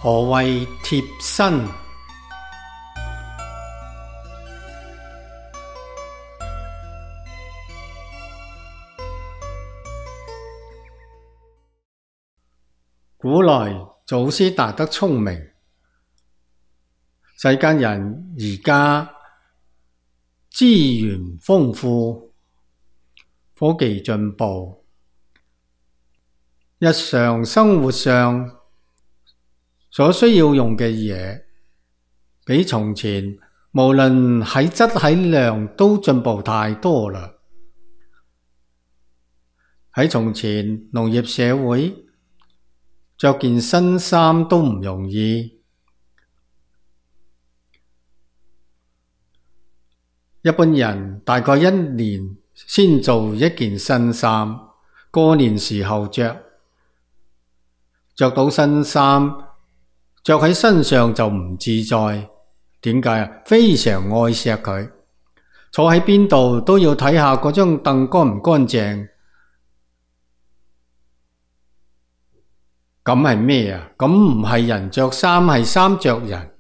何謂貼身？古來祖師大德聰明，世間人而家資源豐富，科技進步，日常生活上所需要用嘅嘢，比從前無論喺質喺量都進步太多啦。喺從前農業社會，着件新衫都唔容易，一般人大概一年先做一件新衫，過年時候着到新衫，着喺身上就唔自在。點解啊？非常愛錫佢，坐喺邊度都要睇下嗰張凳乾唔乾淨。咁係咩啊？咁唔係人着衫，係衫着人。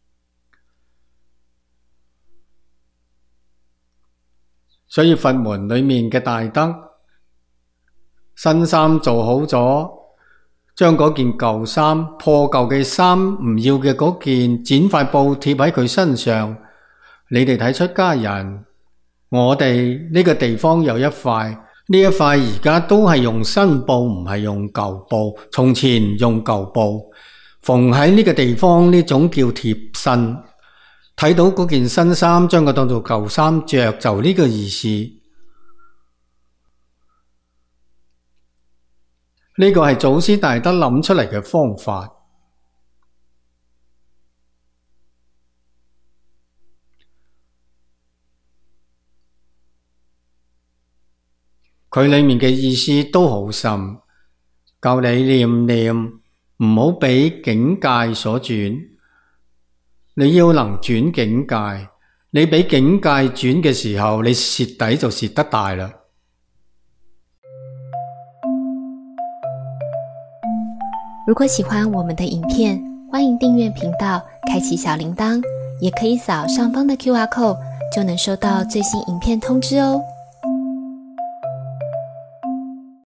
所以佛門裏面嘅大德，新衫做好咗，將嗰件舊衫，破舊嘅衫，唔要嘅嗰件，剪塊布貼喺佢身上。你哋睇出家人，我哋呢個地方有一塊，呢一塊而家都係用新布，唔係用舊布。從前用舊布，縫喺呢個地方，呢種叫貼身。睇到嗰件新衫，將佢當做舊衫着，就呢個意思。呢個係祖師大德諗出嚟嘅方法。佢裏面嘅意思都好深，教你念念，唔好俾境界所轉。你要能轉境界，你俾境界轉嘅時候，你蝕底就蝕得大啦。 如果喜歡我們的影片，歡迎訂閱頻道，開啟小鈴鐺，也可以掃上方的QR code，就能收到最新影片通知哦。